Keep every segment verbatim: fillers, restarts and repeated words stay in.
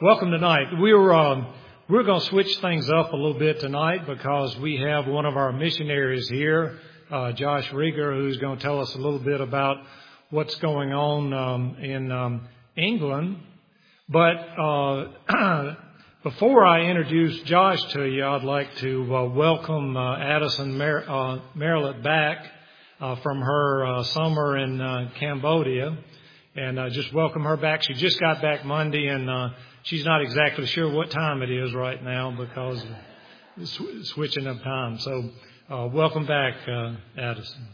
Welcome tonight. We're um, we're going to switch things up a little bit tonight because we have one of our missionaries here, uh, Josh Rieger, who's going to tell us a little bit about what's going on um, in um, England. But uh, before I introduce Josh to you, I'd like to uh, welcome uh, Addison Mer- uh, Merlett back uh, from her uh, summer in uh, Cambodia. And uh, just welcome her back. She just got back Monday, and uh, she's not exactly sure what time it is right now because of sw- switching of time. So uh, welcome back, uh, Addison.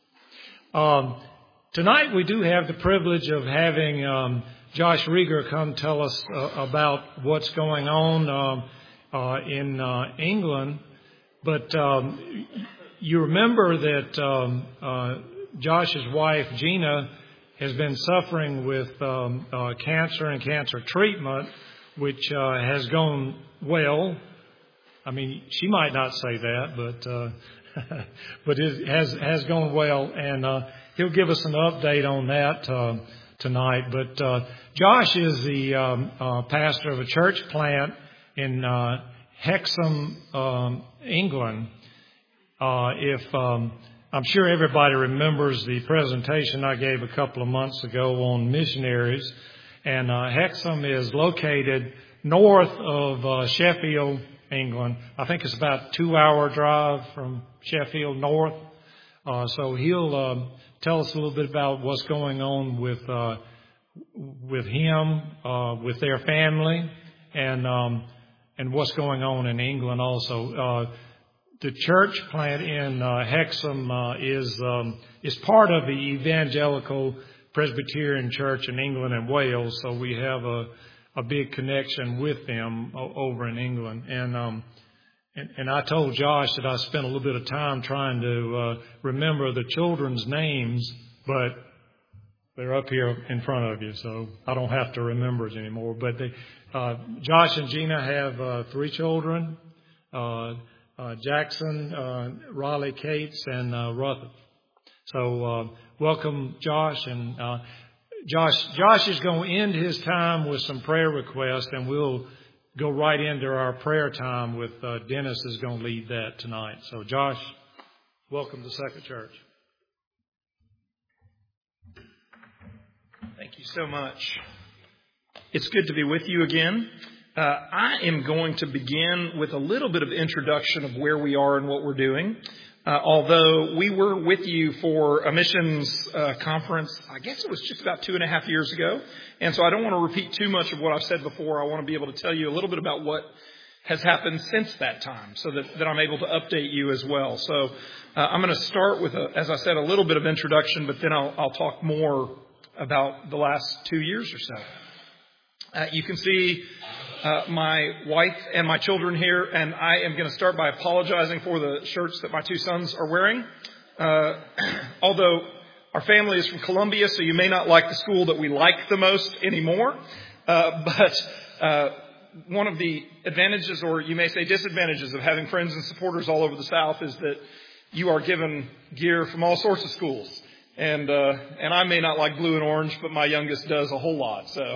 Um, tonight we do have the privilege of having um, Josh Rieger come tell us uh, about what's going on uh, uh, in uh, England. But um, you remember that um, uh, Josh's wife, Gina, has been suffering with um, uh, cancer and cancer treatment, which uh, has gone well. I mean, she might not say that, but uh, but it has has gone well, and uh, he'll give us an update on that uh, tonight. But uh, Josh is the um, uh, pastor of a church plant in uh, Hexham, um, England. Uh, if um, I'm sure everybody remembers the presentation I gave a couple of months ago on missionaries. And uh, Hexham is located north of uh, Sheffield, England. I think it's about a two-hour drive from Sheffield north. Uh, so he'll uh, tell us a little bit about what's going on with uh, with him, uh, with their family, and um, and what's going on in England also. Uh, The church plant in uh, Hexham uh, is um, is part of the Evangelical Presbyterian Church in England and Wales, so we have a a big connection with them o- over in England. And um and, and I told Josh that I spent a little bit of time trying to uh, remember the children's names, but they're up here in front of you, so I don't have to remember it anymore. But they, uh, Josh and Gina have uh, three children. Uh, Uh, Jackson, uh, Riley Cates, and uh, Rutherford. So uh, welcome, Josh. And uh, Josh, Josh is going to end his time with some prayer requests, and we'll go right into our prayer time with uh, Dennis is going to lead that tonight. So Josh, welcome to Second Church. Thank you so much. It's good to be with you again. Uh, I am going to begin with a little bit of introduction of where we are and what we're doing. Uh, although we were with you for a missions uh, conference, I guess it was just about two and a half years ago. And so I don't want to repeat too much of what I've said before. I want to be able to tell you a little bit about what has happened since that time so that, that I'm able to update you as well. So uh, I'm going to start with, a, as I said, a little bit of introduction, but then I'll, I'll talk more about the last two years or so. Uh, you can see uh, my wife and my children here, and I am going to start by apologizing for the shirts that my two sons are wearing. Uh, although our family is from Colombia, so you may not like the school that we like the most anymore. Uh, but uh, one of the advantages, or you may say disadvantages, of having friends and supporters all over the South is that you are given gear from all sorts of schools. And uh, and I may not like blue and orange, but my youngest does a whole lot, so...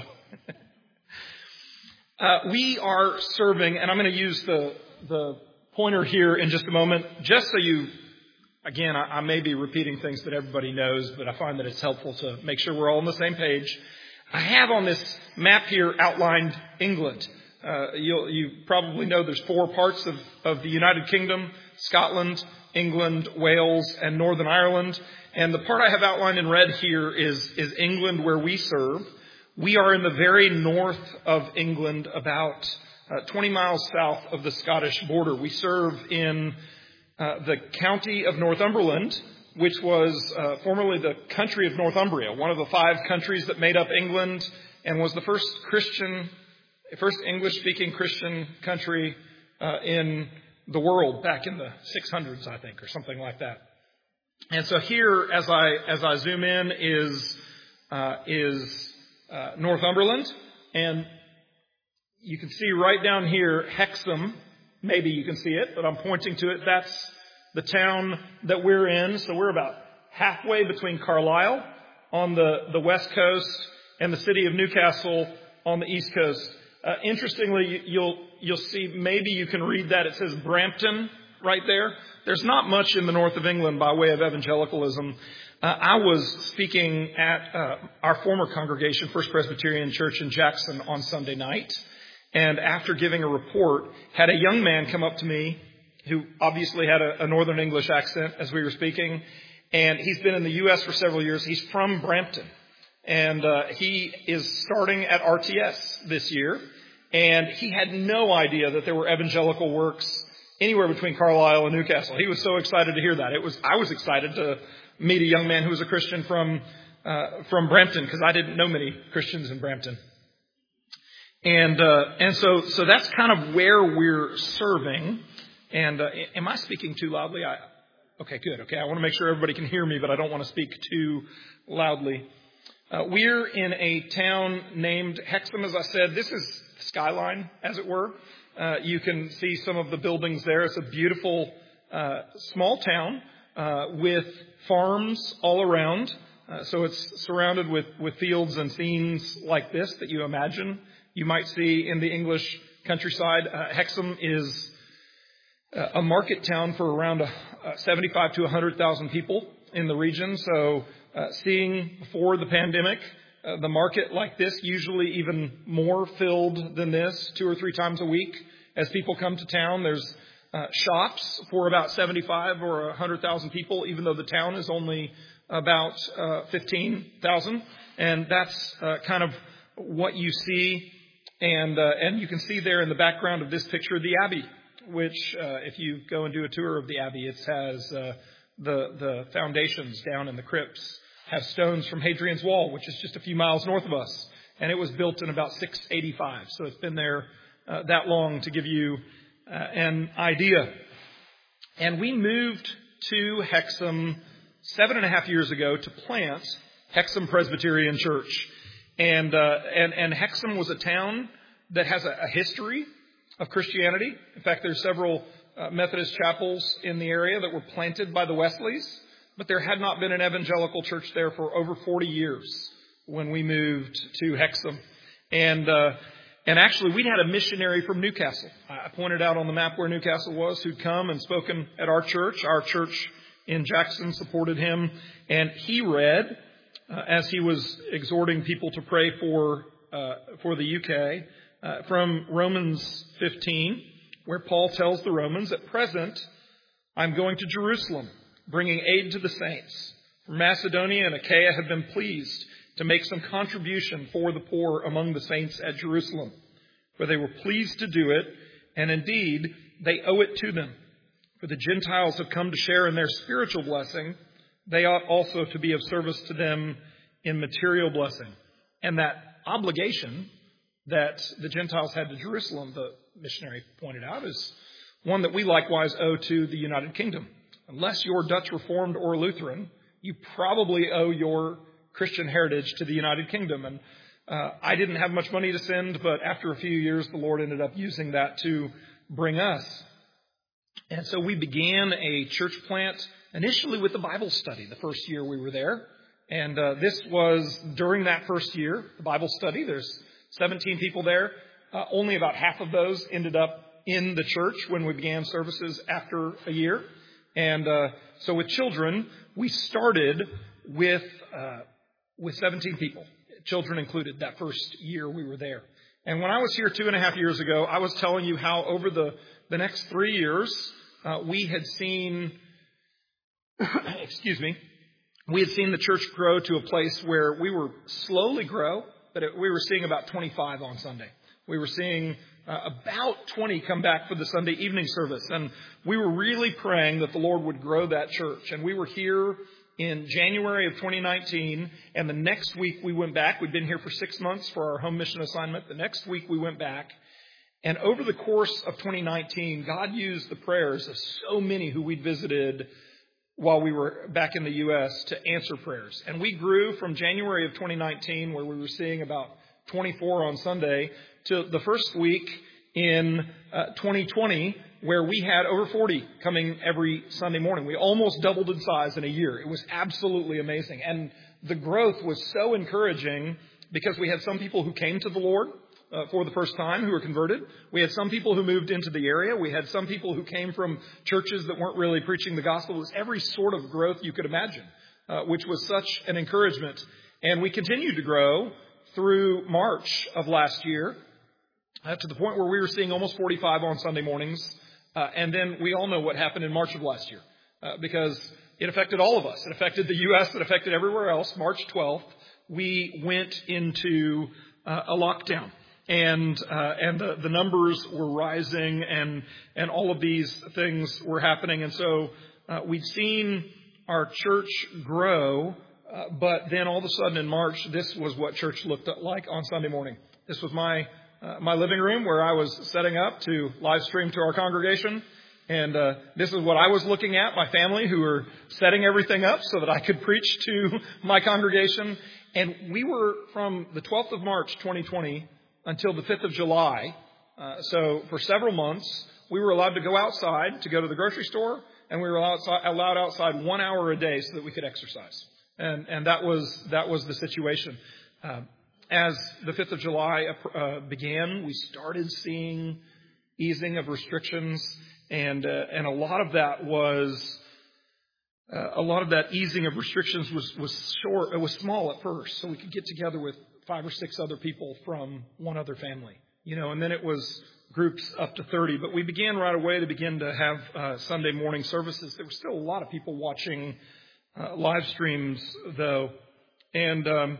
Uh, we are serving, and I'm going to use the the pointer here in just a moment, just so you, again, I, I may be repeating things that everybody knows, but I find that it's helpful to make sure we're all on the same page. I have on this map here outlined England. Uh, you'll, you probably know there's four parts of, of the United Kingdom: Scotland, England, Wales, and Northern Ireland. And the part I have outlined in red here is, is England, where we serve. We are in the very north of England, about uh, twenty miles south of the Scottish border. We serve in uh, the county of Northumberland, which was uh, formerly the country of Northumbria, one of the five countries that made up England, and was the first Christian, first English-speaking Christian country uh, in the world back in the six hundreds, I think, or something like that. And so here, as I as I zoom in, is uh, is Uh, Northumberland, and you can see right down here Hexham. Maybe you can see it, but I'm pointing to it. That's the town that we're in. So we're about halfway between Carlisle on the, the west coast and the city of Newcastle on the east coast. Uh, interestingly, you'll you'll see, maybe you can read that. It says Brampton right there. There's not much in the north of England by way of evangelicalism. Uh, I was speaking at uh, our former congregation, First Presbyterian Church in Jackson, on Sunday night. And after giving a report, had a young man come up to me who obviously had a, a Northern English accent as we were speaking. And he's been in the U S for several years. He's from Brampton. And uh, he is starting at R T S this year. And he had no idea that there were evangelical works anywhere between Carlisle and Newcastle. He was so excited to hear that. It was I was excited to meet a young man who was a Christian from uh, from Brampton, because I didn't know many Christians in Brampton. And uh, and so so that's kind of where we're serving. And uh, am I speaking too loudly? I, okay, good. Okay, I want to make sure everybody can hear me, but I don't want to speak too loudly. Uh, we're in a town named Hexham, as I said. This is Skyline, as it were. Uh, you can see some of the buildings there. It's a beautiful uh, small town uh, with farms all around. Uh, so it's surrounded with, with fields and scenes like this that you imagine you might see in the English countryside. Uh, Hexham is uh, a market town for around uh, seventy-five to one hundred thousand people in the region. So uh, seeing before the pandemic, uh, the market like this, usually even more filled than this, two or three times a week as people come to town. There's uh, shops for about seventy-five or one hundred thousand people, even though the town is only about uh, fifteen thousand. And that's uh, kind of what you see. And uh, and you can see there in the background of this picture the Abbey, which uh, if you go and do a tour of the Abbey, it has uh, the the foundations down in the crypts have stones from Hadrian's Wall, which is just a few miles north of us. And it was built in about six eighty-five. So it's been there uh, that long, to give you uh, an idea. And we moved to Hexham seven and a half years ago to plant Hexham Presbyterian Church. And, uh, and, and Hexham was a town that has a, a history of Christianity. In fact, there's several uh, Methodist chapels in the area that were planted by the Wesleys, but there had not been an evangelical church there for over forty years when we moved to Hexham. And, uh, and actually we'd had a missionary from Newcastle. I pointed out on the map where Newcastle was, who'd come and spoken at our church. Our church in Jackson supported him, and he read, Uh, as he was exhorting people to pray for uh, for the U K, uh, from Romans fifteen, where Paul tells the Romans, "At present, I'm going to Jerusalem, bringing aid to the saints. For Macedonia and Achaia have been pleased to make some contribution for the poor among the saints at Jerusalem. For they were pleased to do it, and indeed they owe it to them. For the Gentiles have come to share in their spiritual blessing. They ought also to be of service to them in material blessing." And that obligation that the Gentiles had to Jerusalem, the missionary pointed out, is one that we likewise owe to the United Kingdom. Unless you're Dutch Reformed or Lutheran, you probably owe your Christian heritage to the United Kingdom. And uh, I didn't have much money to send, but after a few years, the Lord ended up using that to bring us. And so we began a church plant initially with the Bible study the first year we were there. And uh, this was during that first year, the Bible study. There's seventeen people there. Uh, only about half of those ended up in the church when we began services after a year. And uh, so with children, we started with uh, with seventeen people, children included, that first year we were there. And when I was here two and a half years ago, I was telling you how over the, the next three years, uh, we had seen... Excuse me. We had seen the church grow to a place where we were slowly grow, but it, we were seeing about twenty-five on Sunday. We were seeing uh, about twenty come back for the Sunday evening service. And we were really praying that the Lord would grow that church. And we were here in January of twenty nineteen. And the next week we went back. We'd been here for six months for our home mission assignment. The next week we went back. And over the course of twenty nineteen, God used the prayers of so many who we'd visited while we were back in the U S to answer prayers. And we grew from January of twenty nineteen, where we were seeing about twenty-four on Sunday, to the first week in uh, twenty twenty, where we had over forty coming every Sunday morning. We almost doubled in size in a year. It was absolutely amazing. And the growth was so encouraging because we had some people who came to the Lord uh, for the first time who were converted. We had some people who moved into the area. We had some people who came from churches that weren't really preaching the gospel. It was every sort of growth you could imagine, uh, which was such an encouragement. And we continued to grow through March of last year uh, to the point where we were seeing almost forty-five on Sunday mornings. Uh, and then we all know what happened in March of last year uh, because it affected all of us. It affected the U S. It affected everywhere else. March twelfth, we went into uh, a lockdown. And uh, and the, the numbers were rising, and and all of these things were happening. And so uh, we'd seen our church grow, uh, but then all of a sudden in March, this was what church looked like on Sunday morning. This was my uh, my living room where I was setting up to live stream to our congregation. And uh, this is what I was looking at, my family, who were setting everything up so that I could preach to my congregation. And we were from the twelfth of March, twenty twenty, until the fifth of July. Uh, so for several months, we were allowed to go outside to go to the grocery store, and we were outside, allowed outside one hour a day so that we could exercise. And, and that was that was the situation. Uh, as the fifth of July uh, began, we started seeing easing of restrictions. And uh, and a lot of that was uh, a lot of that easing of restrictions was was short. It was small at first, so we could get together with five or six other people from one other family, you know. And then it was groups up to thirty. But we began right away to begin to have uh, Sunday morning services. There were still a lot of people watching uh, live streams, though, and. Um,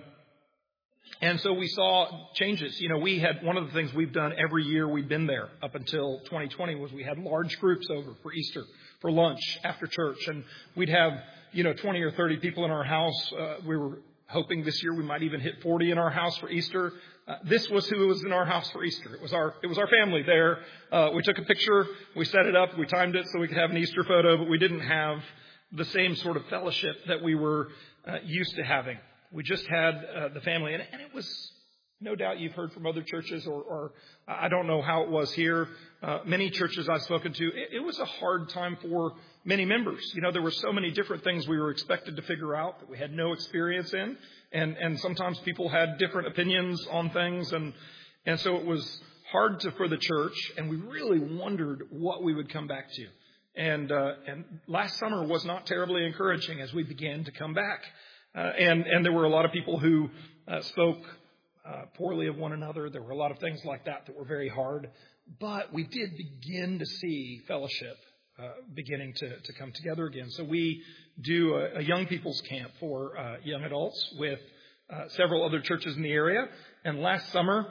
And so we saw changes. You know, we had one of the things we've done every year we've been there up until twenty twenty was we had large groups over for Easter, for lunch after church. And we'd have, you know, twenty or thirty people in our house. Uh, we were hoping this year we might even hit forty in our house for Easter. Uh, this was who was in our house for Easter. It was our, it was our family there. Uh, we took a picture, we set it up, we timed it so we could have an Easter photo, but we didn't have the same sort of fellowship that we were uh, used to having. We just had uh, the family, and, and it was, no doubt you've heard from other churches, or, or I don't know how it was here. Uh, many churches I've spoken to, it, it was a hard time for many members. You know, there were so many different things we were expected to figure out that we had no experience in, and, and sometimes people had different opinions on things, and and so it was hard to, for the church, and we really wondered what we would come back to. And uh, and last summer was not terribly encouraging as we began to come back. Uh, and, and there were a lot of people who uh, spoke uh, poorly of one another. There were a lot of things like that that were very hard. But we did begin to see fellowship uh, beginning to, to come together again. So we do a, a young people's camp for uh, young adults with uh, several other churches in the area. And last summer,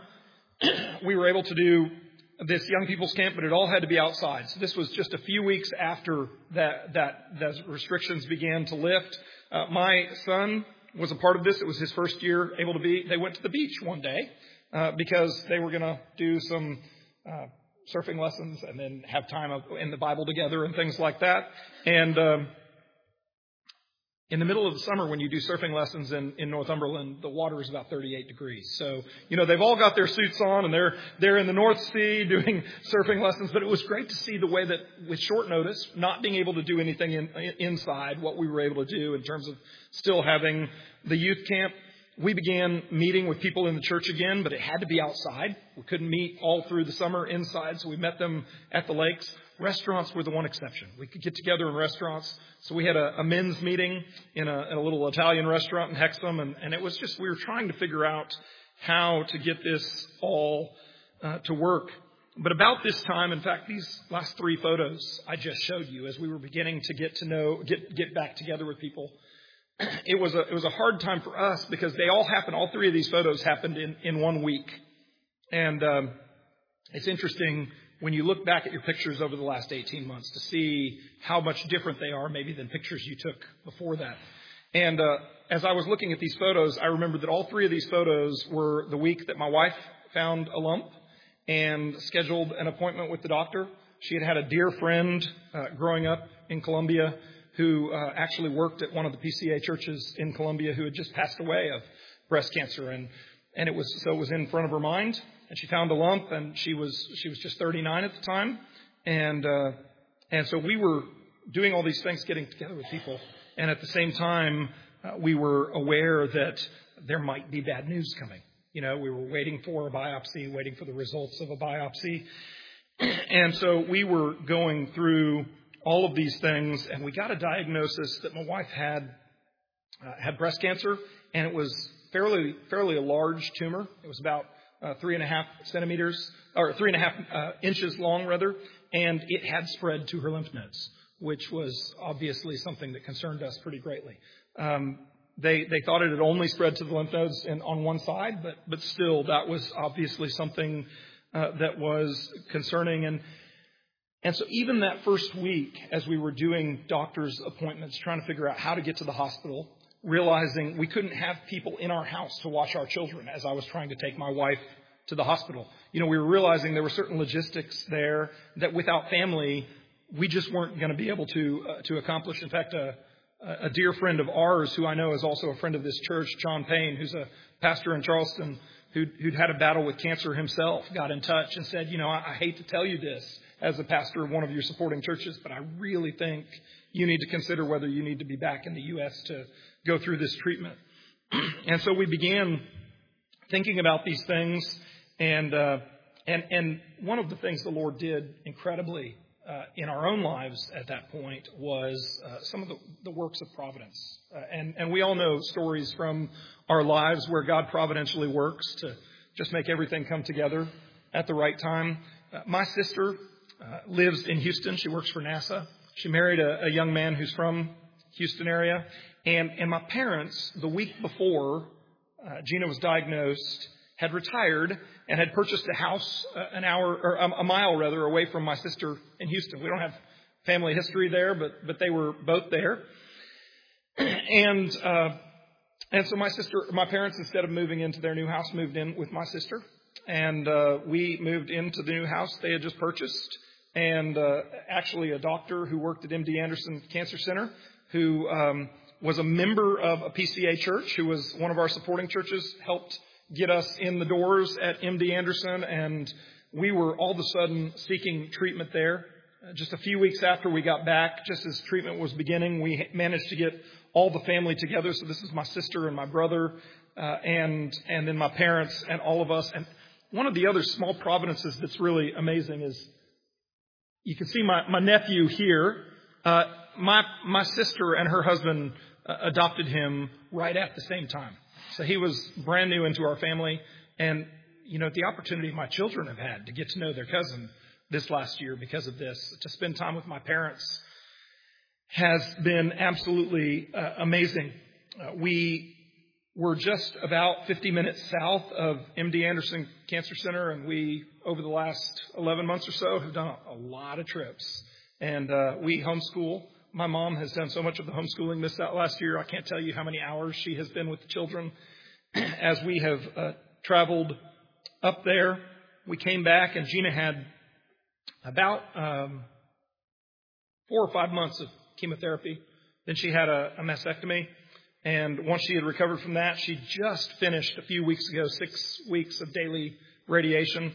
we were able to do this young people's camp, but it all had to be outside. So this was just a few weeks after that, that those restrictions began to lift. Uh, my son was a part of this. It was his first year able to be. They went to the beach one day uh, because they were going to do some uh, surfing lessons and then have time in the Bible together and things like that. And um, in the middle of the summer, when you do surfing lessons in, in Northumberland, the water is about thirty-eight degrees. So, you know, they've all got their suits on and they're they're in the North Sea doing surfing lessons. But it was great to see the way that with short notice, not being able to do anything in, inside, what we were able to do in terms of still having the youth camp. We began meeting with people in the church again, but it had to be outside. We couldn't meet all through the summer inside, so we met them at the lakes. Restaurants were the one exception. We could get together in restaurants. So we had a, a men's meeting in a, in a little Italian restaurant in Hexham, and, and it was just, we were trying to figure out how to get this all uh, to work. But about this time, in fact, these last three photos I just showed you as we were beginning to get to know, get, get back together with people, it was a, it was a hard time for us because they all happened, all three of these photos happened in, in one week. And um, it's interesting when you look back at your pictures over the last eighteen months to see how much different they are maybe than pictures you took before that. And uh, as I was looking at these photos, I remembered that all three of these photos were the week that my wife found a lump and scheduled an appointment with the doctor. She had had a dear friend uh, growing up in Columbia who uh, actually worked at one of the P C A churches in Columbia who had just passed away of breast cancer. And, and it was, so it was in front of her mind. And she found a lump, and she was she was just thirty-nine at the time, and uh, and so we were doing all these things, getting together with people, and at the same time uh, we were aware that there might be bad news coming, You know, we were waiting for a biopsy, waiting for the results of a biopsy. And so we were going through all of these things, and we got a diagnosis that my wife had uh, had breast cancer, and it was fairly fairly a large tumor. It was about uh, three and a half centimeters, or three and a half uh, inches long, rather, and it had spread to her lymph nodes, which was obviously something that concerned us pretty greatly. Um, they they thought it had only spread to the lymph nodes in, on one side, but but still, that was obviously something uh, that was concerning. And and so even that first week, as we were doing doctor's appointments, trying to figure out how to get to the hospital, realizing we couldn't have people in our house to watch our children as I was trying to take my wife to the hospital. You know, we were realizing there were certain logistics there that without family, we just weren't going to be able to uh, to accomplish. In fact, a, a dear friend of ours, who I know is also a friend of this church, John Payne, who's a pastor in Charleston, who'd, who'd had a battle with cancer himself, got in touch and said, you know, I, I hate to tell you this as a pastor of one of your supporting churches, but I really think you need to consider whether you need to be back in the U S to go through this treatment. And so we began thinking about these things, and uh, and and one of the things the Lord did incredibly uh, in our own lives at that point was uh, some of the, the works of providence. Uh, and, and we all know stories from our lives where God providentially works to just make everything come together at the right time. Uh, my sister uh, lives in Houston. She works for NASA. She married a, a young man who's from Houston area. And, and my parents, the week before uh, Gina was diagnosed, had retired and had purchased a house uh, an hour or um, a mile rather away from my sister in Houston. We don't have family history there, but but they were both there. And uh, and so my sister, my parents, instead of moving into their new house, moved in with my sister, and uh, we moved into the new house they had just purchased. And uh, actually, a doctor who worked at M D Anderson Cancer Center, who um, was a member of a P C A church, who was one of our supporting churches, helped get us in the doors at M D Anderson, and we were all of a sudden seeking treatment there. Uh, just a few weeks after we got back, just as treatment was beginning, we managed to get all the family together. So this is my sister and my brother, uh, and and then my parents and all of us. And one of the other small providences that's really amazing is you can see my, my nephew here. Uh, my my sister and her husband uh, adopted him right at the same time. So he was brand new into our family. And, you know, the opportunity my children have had to get to know their cousin this last year because of this, to spend time with my parents, has been absolutely uh, amazing. Uh, we were just about fifty minutes south of M D Anderson Cancer Center, and we, over the last eleven months or so, have done a, a lot of trips. And uh, we homeschool. My mom has done so much of the homeschooling this last year. I can't tell you how many hours she has been with the children as we have uh, traveled up there. We came back, and Gina had about um, four or five months of chemotherapy. Then she had a, a mastectomy. And once she had recovered from that, she just finished a few weeks ago, six weeks of daily radiation.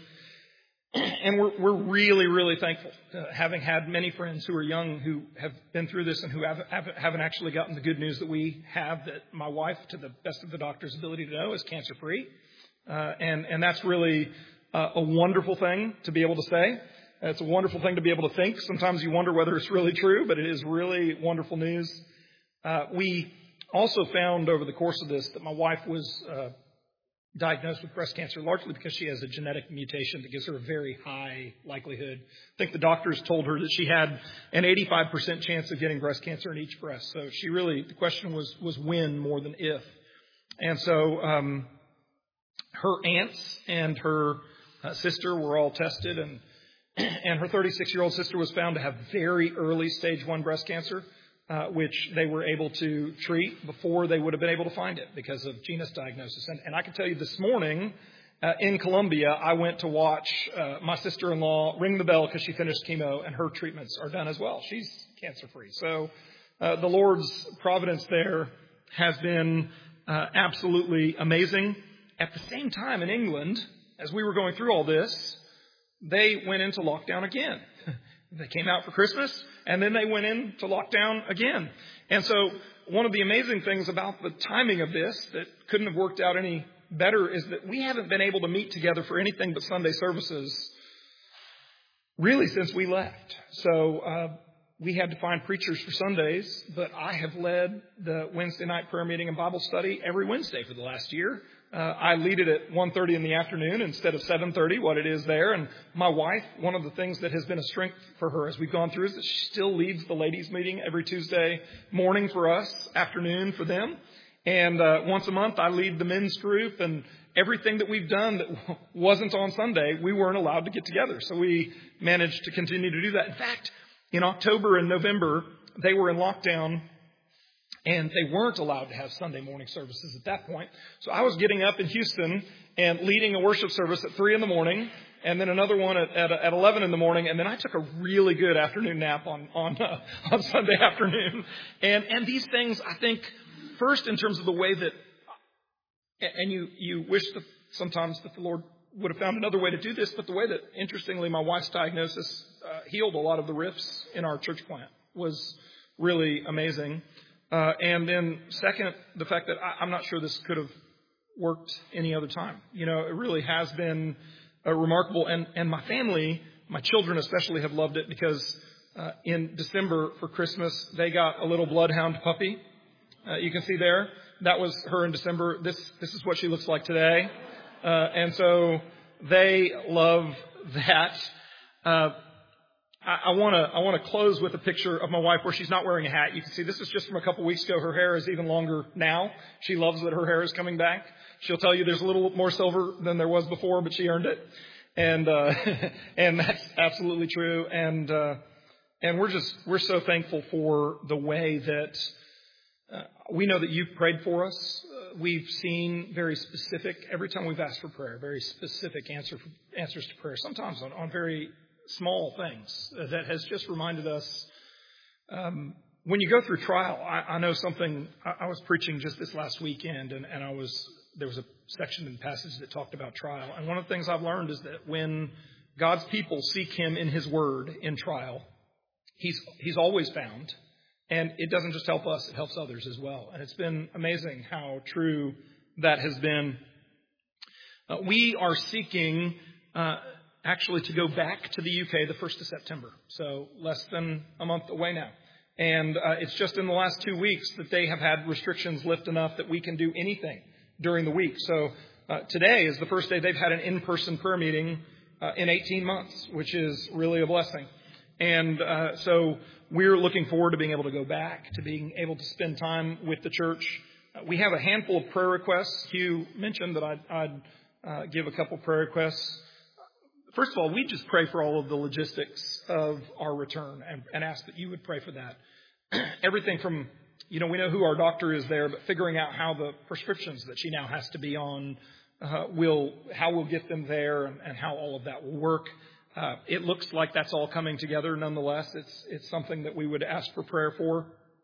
And we're, we're really, really thankful, uh, having had many friends who are young who have been through this and who haven't, haven't actually gotten the good news that we have, that my wife, to the best of the doctor's ability to know, is cancer-free. Uh, and, and that's really uh, a wonderful thing to be able to say. It's a wonderful thing to be able to think. Sometimes you wonder whether it's really true, but it is really wonderful news. Uh, we also found over the course of this that my wife was uh, diagnosed with breast cancer largely because she has a genetic mutation that gives her a very high likelihood. I think the doctors told her that she had an eighty-five percent chance of getting breast cancer in each breast. So she really, the question was was when more than if. And so um, her aunts and her uh, sister were all tested, and and her thirty-six-year-old sister was found to have very early stage one breast cancer, Uh, which they were able to treat before they would have been able to find it because of Gina's diagnosis. And, and I can tell you this morning uh, in Columbia, I went to watch uh, my sister-in-law ring the bell because she finished chemo, and her treatments are done as well. She's cancer-free. So uh, the Lord's providence there has been uh, absolutely amazing. At the same time in England, as we were going through all this, they went into lockdown again. They came out for Christmas, and then they went into lockdown again. And so one of the amazing things about the timing of this that couldn't have worked out any better is that we haven't been able to meet together for anything but Sunday services really since we left. So uh, we had to find preachers for Sundays, but I have led the Wednesday night prayer meeting and Bible study every Wednesday for the last year. Uh, I lead it at one thirty in the afternoon instead of seven thirty, what it is there. And my wife, one of the things that has been a strength for her as we've gone through is that she still leads the ladies' meeting every Tuesday morning for us, afternoon for them. And uh, once a month, I lead the men's group. And everything that we've done that wasn't on Sunday, we weren't allowed to get together. So we managed to continue to do that. In fact, in October and November, they were in lockdown. And they weren't allowed to have Sunday morning services at that point. So I was getting up in Houston and leading a worship service at three in the morning, and then another one at, at, at eleven in the morning, and then I took a really good afternoon nap on on, uh, on Sunday afternoon. And and these things, I think, first in terms of the way that, and you you wish that sometimes that the Lord would have found another way to do this, but the way that, interestingly, my wife's diagnosis uh, healed a lot of the rifts in our church plant was really amazing. Uh, and then second, the fact that I, I'm not sure this could have worked any other time. You know, it really has been uh, remarkable. And, and my family, my children especially, have loved it because uh, in December for Christmas, they got a little bloodhound puppy. Uh, you can see there. That was her in December. This, this is what she looks like today. Uh, and so they love that. Uh, I want to I want to close with a picture of my wife where she's not wearing a hat. You can see this is just from a couple weeks ago. Her hair is even longer now. She loves that her hair is coming back. She'll tell you there's a little more silver than there was before, but she earned it, and uh, and that's absolutely true. And uh, and we're just we're so thankful for the way that uh, we know that you've prayed for us. Uh, we've seen very specific every time we've asked for prayer, very specific answer for, answers to prayer. Sometimes on, on very small things that has just reminded us um, when you go through trial. I, I know something. I, I was preaching just this last weekend, and, and I was there was a section in the passage that talked about trial. And one of the things I've learned is that when God's people seek Him in His Word in trial, He's He's always found, and it doesn't just help us; it helps others as well. And it's been amazing how true that has been. Uh, we are seeking. Uh, Actually, to go back to the U K the first of September, so less than a month away now. And uh, it's just in the last two weeks that they have had restrictions lift enough that we can do anything during the week. So uh, today is the first day they've had an in-person prayer meeting uh, in eighteen months, which is really a blessing. And uh, so we're looking forward to being able to go back, to being able to spend time with the church. Uh, we have a handful of prayer requests. Hugh mentioned that I'd, I'd uh, give a couple prayer requests. First of all, we just pray for all of the logistics of our return and, and ask that you would pray for that. Everything from, you know, we know who our doctor is there, but figuring out how the prescriptions that she now has to be on uh, will, how we'll get them there and, and how all of that will work. Uh, it looks like that's all coming together. Nonetheless, it's it's something that we would ask for prayer for.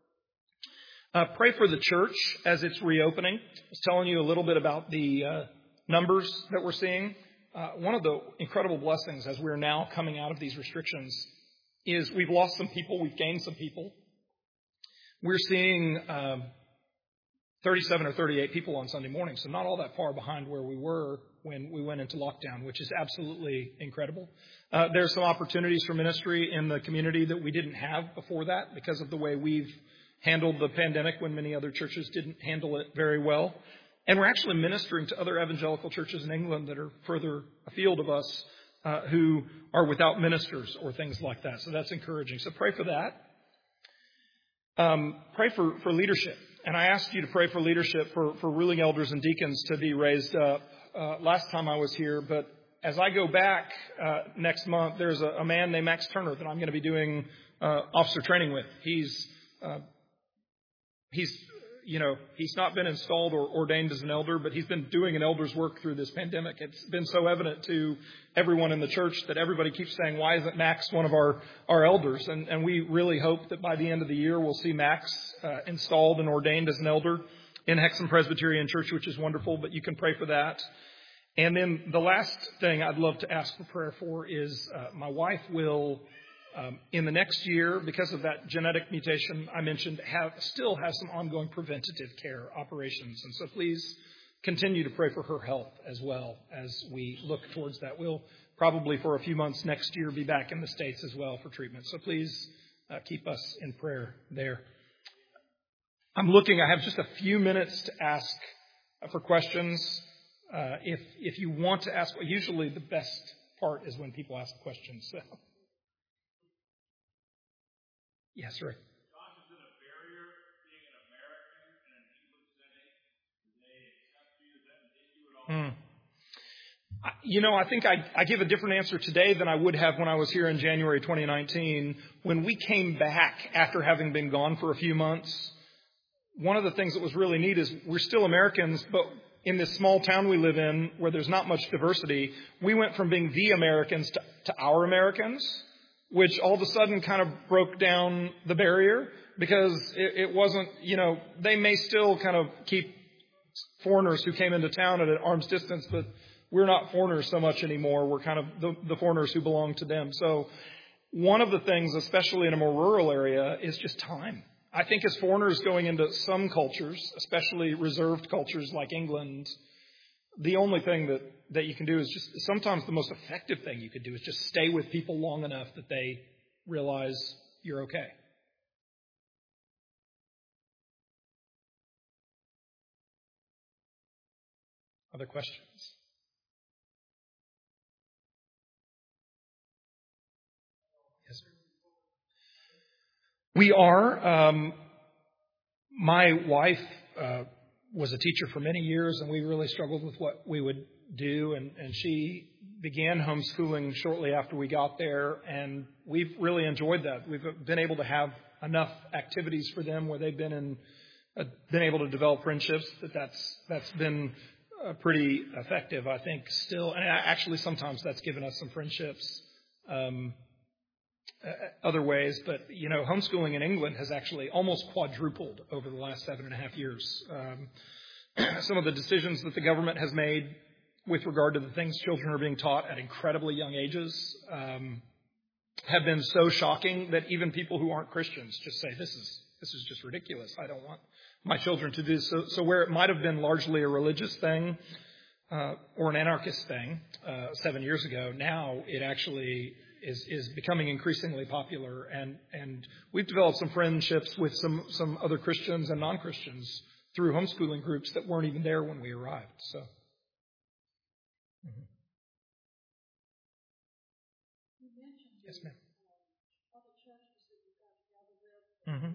Uh, pray for the church as it's reopening. I was telling you a little bit about the uh, numbers that we're seeing. Uh, one of the incredible blessings as we're now coming out of these restrictions is we've lost some people, we've gained some people. We're seeing um, thirty-seven or thirty-eight people on Sunday morning, so not all that far behind where we were when we went into lockdown, which is absolutely incredible. Uh, there's some opportunities for ministry in the community that we didn't have before that because of the way we've handled the pandemic when many other churches didn't handle it very well. And we're actually ministering to other evangelical churches in England that are further afield of us uh, who are without ministers or things like that. So that's encouraging. So pray for that. Um, pray for, for leadership. And I asked you to pray for leadership for, for ruling elders and deacons to be raised up uh, last time I was here. But as I go back uh, next month, there's a, a man named Max Turner that I'm going to be doing uh, officer training with. He's uh, he's... You know, he's not been installed or ordained as an elder, but he's been doing an elder's work through this pandemic. It's been so evident to everyone in the church that everybody keeps saying, why isn't Max one of our, our elders? And, and we really hope that by the end of the year, we'll see Max uh, installed and ordained as an elder in Hexham Presbyterian Church, which is wonderful, but you can pray for that. And then the last thing I'd love to ask for prayer for is uh, my wife will... Um, in the next year, because of that genetic mutation I mentioned, have, still has some ongoing preventative care operations. And so please continue to pray for her health as well as we look towards that. We'll probably for a few months next year be back in the States as well for treatment. So please uh, keep us in prayer there. I'm looking, I have just a few minutes to ask for questions. Uh, if if you want to ask, well, usually the best part is when people ask questions. So. Yes, Rick. Hmm. You know, I think I, I give a different answer today than I would have when I was here in January twenty nineteen. When we came back after having been gone for a few months, one of the things that was really neat is we're still Americans, but in this small town we live in where there's not much diversity, we went from being the Americans to, to our Americans, which all of a sudden kind of broke down the barrier because it, it wasn't, you know, they may still kind of keep foreigners who came into town at an arm's distance, but we're not foreigners so much anymore. We're kind of the, the foreigners who belong to them. So one of the things, especially in a more rural area, is just time. I think as foreigners going into some cultures, especially reserved cultures like England, the only thing that, that you can do is just, sometimes the most effective thing you could do is just stay with people long enough that they realize you're okay. Other questions? Yes, sir. We are. Um, my wife uh, was a teacher for many years, and we really struggled with what we would do. And, and she began homeschooling shortly after we got there, and we've really enjoyed that. We've been able to have enough activities for them where they've been in, uh, been able to develop friendships. That that's that's been uh, pretty effective, I think. Still, and actually, sometimes that's given us some friendships. Um, other ways, but, you know, homeschooling in England has actually almost quadrupled over the last seven and a half years. Um, some of the decisions that the government has made with regard to the things children are being taught at incredibly young ages um, have been so shocking that even people who aren't Christians just say, this is this is just ridiculous. I don't want my children to do this. So, so where it might have been largely a religious thing uh, or an anarchist thing uh, seven years ago, now it actually is is becoming increasingly popular, and and we've developed some friendships with some some other Christians and non-Christians through homeschooling groups that weren't even there when we arrived. So, mm-hmm. Yes, ma'am. Mm-hmm.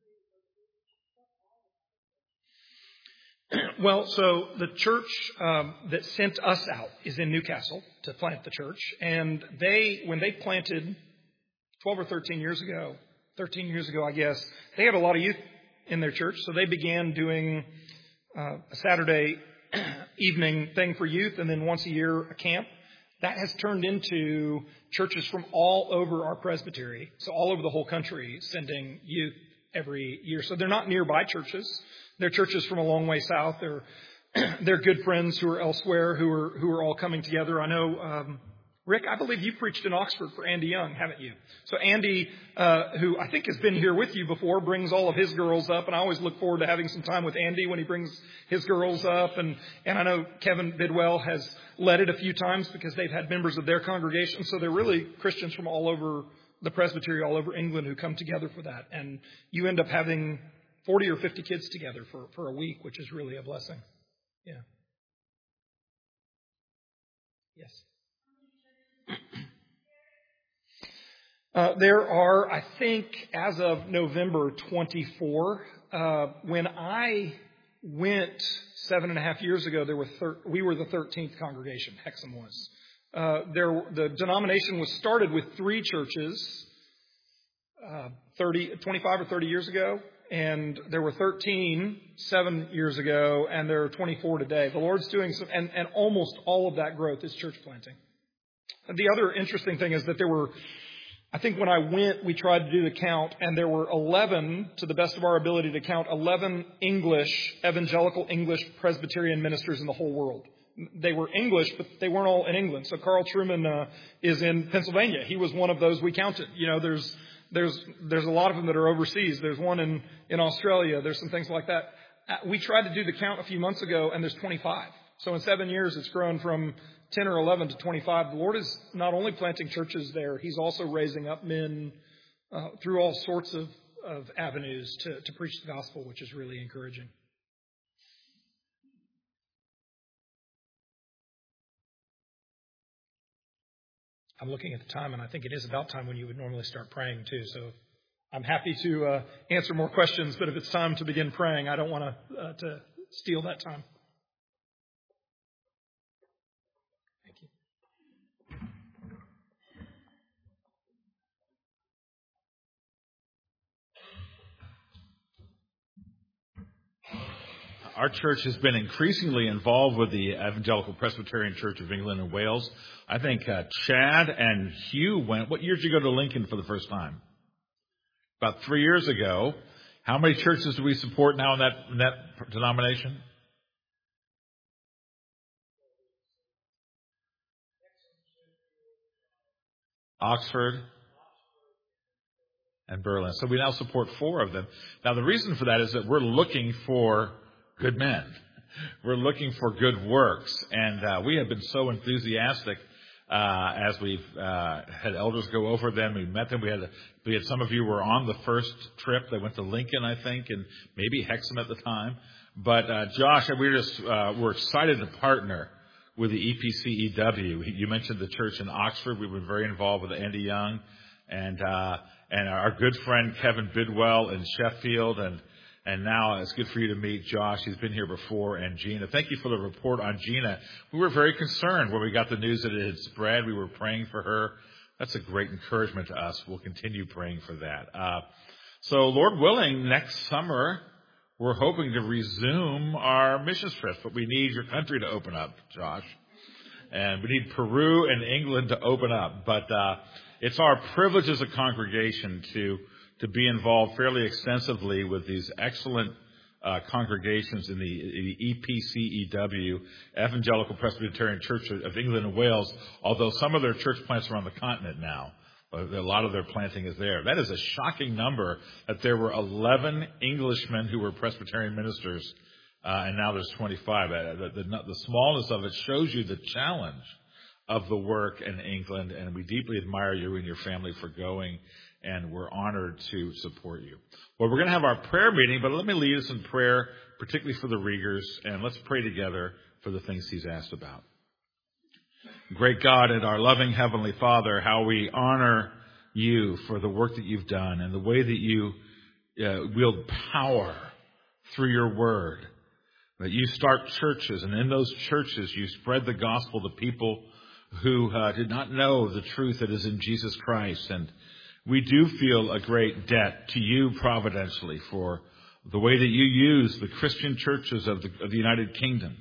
Well, so the church um, that sent us out is in Newcastle to plant the church. And they, when they planted twelve or thirteen years ago, thirteen years ago, I guess, they had a lot of youth in their church. So they began doing uh, a Saturday evening thing for youth, and then once a year a camp. That has turned into churches from all over our presbytery, so all over the whole country, sending youth every year. So they're not nearby churches. They're churches from a long way south. They're they're good friends who are elsewhere, who are who are all coming together. I know, um, Rick, I believe you preached in Oxford for Andy Young, haven't you? So Andy, uh, who I think has been here with you before, brings all of his girls up, and I always look forward to having some time with Andy when he brings his girls up. And and I know Kevin Bidwell has led it a few times because they've had members of their congregation. So they're really Christians from all over the presbytery, all over England, who come together for that. And you end up having forty or fifty kids together for, for a week, which is really a blessing. Yeah. Yes. Uh, there are, I think, as of November twenty-fourth, uh, when I went seven and a half years ago, there were thir- we were the thirteenth congregation. Hexham was. Uh, there, the denomination was started with three churches, uh, thirty, twenty-five or thirty years ago. And there were thirteen seven years ago, and there are twenty-four today. The Lord's doing some, and, and almost all of that growth is church planting. And the other interesting thing is that there were, I think when I went, we tried to do the count, and there were eleven, to the best of our ability to count, eleven English, evangelical English Presbyterian ministers in the whole world. They were English, but they weren't all in England. So Carl Truman uh, is in Pennsylvania. He was one of those we counted. You know, there's There's there's a lot of them that are overseas. There's one in, in Australia. There's some things like that. we tried to do the count a few months ago, and there's twenty-five. So in seven years, it's grown from ten or eleven to twenty-five. The Lord is not only planting churches there, He's also raising up men uh, through all sorts of, of avenues to, to preach the gospel, which is really encouraging. I'm looking at the time, and I think it is about time when you would normally start praying, too. So I'm happy to uh, answer more questions, but if it's time to begin praying, I don't want to, uh, to steal that time. Thank you. Our church has been increasingly involved with the Evangelical Presbyterian Church of England and Wales. I think uh, Chad and Hugh went. What year did you go to Lincoln for the first time? About three years ago. How many churches do we support now in that, in that denomination? Oxford and Berlin. So we now support four of them. Now the reason for that is that we're looking for good men. We're looking for good works. And uh, we have been so enthusiastic uh, as we've uh, had elders go over them. We met them. We had, a, we had some of you were on the first trip. They went to Lincoln, I think, and maybe Hexham at the time. But uh, Josh, we're just uh, we're excited to partner with the E P C E W. You mentioned the church in Oxford. We've been very involved with Andy Young and uh, and our good friend Kevin Bidwell in Sheffield. And And now it's good for you to meet Josh. He's been here before. And Gina. Thank you for the report on Gina. We were very concerned when we got the news that it had spread. We were praying for her. That's a great encouragement to us. We'll continue praying for that. Uh, so Lord willing, next summer, we're hoping to resume our missions trip. But we need your country to open up, Josh. And we need Peru and England to open up. But uh, it's our privilege as a congregation to to be involved fairly extensively with these excellent uh, congregations in the, the E P C E W, Evangelical Presbyterian Church of England and Wales, although some of their church plants are on the continent now. A lot of their planting is there. That is a shocking number that there were eleven Englishmen who were Presbyterian ministers, uh, and now there's twenty-five. Uh, the, the, the smallness of it shows you the challenge of the work in England, and we deeply admire you and your family for going. And we're honored to support you. Well, we're going to have our prayer meeting, but let me lead us in prayer, particularly for the Riegers, and let's pray together for the things he's asked about. Great God and our loving Heavenly Father, how we honor you for the work that you've done and the way that you uh, wield power through your word. That you start churches, and in those churches you spread the gospel to people who uh, did not know the truth that is in Jesus Christ. And we do feel a great debt to you providentially for the way that you use the Christian churches of the, of the United Kingdom,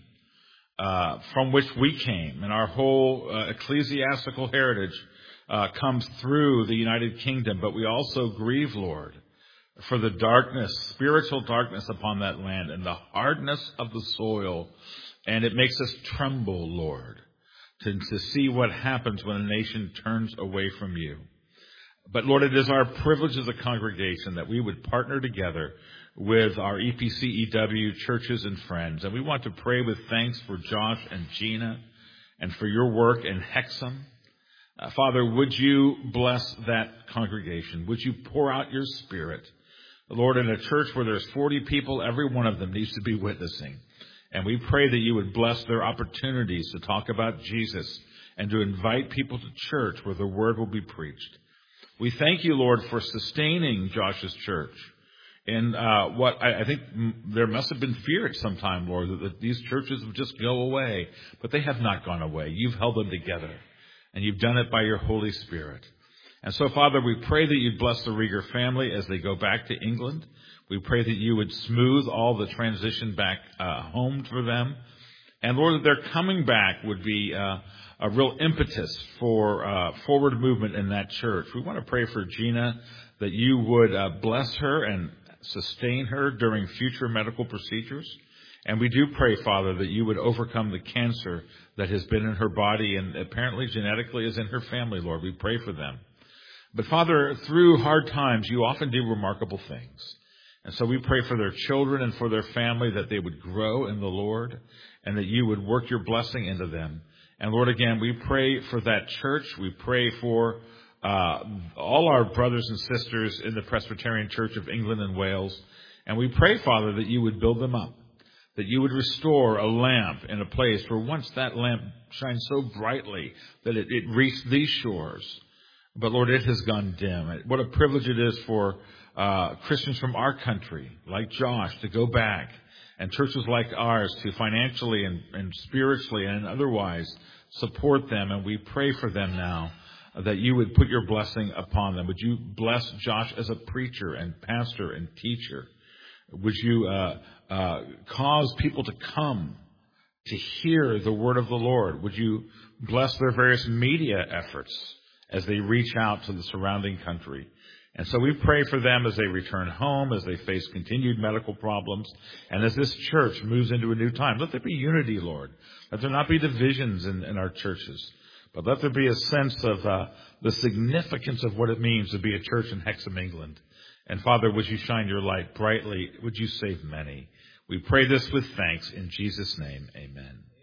uh, from which we came, and our whole uh, ecclesiastical heritage uh, comes through the United Kingdom. But we also grieve, Lord, for the darkness, spiritual darkness upon that land and the hardness of the soil. And it makes us tremble, Lord, to, to see what happens when a nation turns away from you. But, Lord, it is our privilege as a congregation that we would partner together with our E P C E W churches and friends. And we want to pray with thanks for Josh and Gina and for your work in Hexham. Uh, Father, would you bless that congregation? Would you pour out your Spirit? Lord, in a church where there's forty people, every one of them needs to be witnessing. And we pray that you would bless their opportunities to talk about Jesus and to invite people to church where the word will be preached. We thank you, Lord, for sustaining Josh's church. And uh, what I, I think m- there must have been fear at some time, Lord, that, that these churches would just go away. But they have not gone away. You've held them together. And you've done it by your Holy Spirit. And so, Father, we pray that you'd bless the Rieger family as they go back to England. We pray that you would smooth all the transition back uh, home for them. And, Lord, that their coming back would be uh, a real impetus for uh, forward movement in that church. We want to pray for Gina, that you would uh, bless her and sustain her during future medical procedures. And we do pray, Father, that you would overcome the cancer that has been in her body and apparently genetically is in her family, Lord. We pray for them. But, Father, through hard times, you often do remarkable things. And so we pray for their children and for their family that they would grow in the Lord and that you would work your blessing into them. And Lord, again, we pray for that church. We pray for uh, all our brothers and sisters in the Presbyterian Church of England and Wales. And we pray, Father, that you would build them up, that you would restore a lamp in a place where once that lamp shined so brightly that it, it reached these shores. But Lord, it has gone dim. What a privilege it is for uh, Christians from our country, like Josh, to go back, and churches like ours to financially and, and spiritually and otherwise support them. And we pray for them now that you would put your blessing upon them. Would you bless Josh as a preacher and pastor and teacher? Would you uh, uh, cause people to come to hear the word of the Lord? Would you bless their various media efforts as they reach out to the surrounding country? And so we pray for them as they return home, as they face continued medical problems, and as this church moves into a new time. Let there be unity, Lord. Let there not be divisions in, in our churches, but let there be a sense of uh, the significance of what it means to be a church in Hexham, England. And Father, would you shine your light brightly? Would you save many? We pray this with thanks in Jesus' name. Amen.